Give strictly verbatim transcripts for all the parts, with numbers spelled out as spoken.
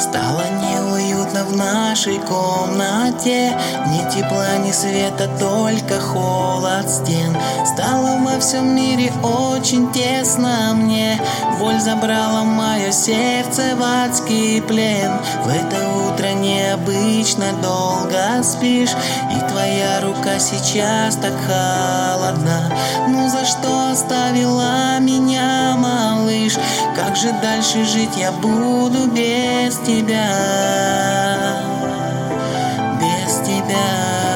Стало неуютно в нашей комнате, ни тепла, ни света, только холод стен. Стало во всем мире очень тесно мне, боль забрала мое сердце в адский плен. В это утро необычно долго спишь, и твоя рука сейчас так холодна. Ну за что оставила меня, малыш? Как же дальше жить я буду без тебя? Без тебя.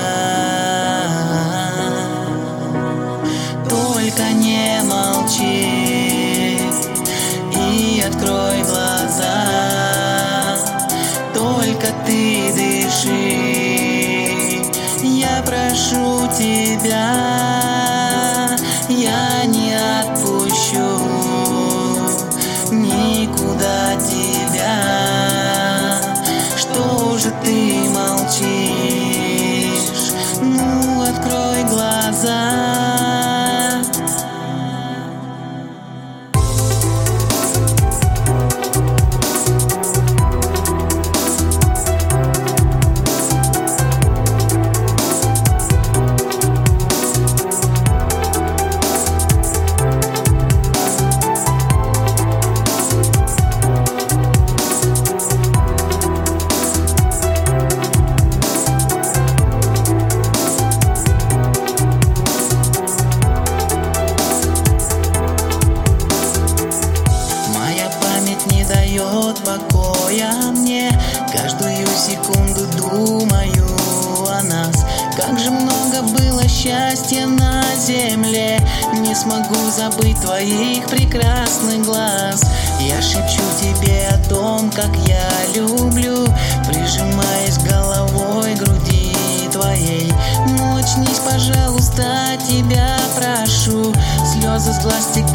Только не молчи и открой глаза. Только ты дыши, я прошу тебя, я не отпущу никуда тебя. Что же ты молчишь? Ну, открой глаза. Покоя мне, каждую секунду думаю о нас. Как же много было счастья на земле, не смогу забыть твоих прекрасных глаз. Я шепчу тебе о том, как я люблю, прижимаясь головой к груди твоей. Ну очнись, пожалуйста, тебя прошу, слезы с глаз текут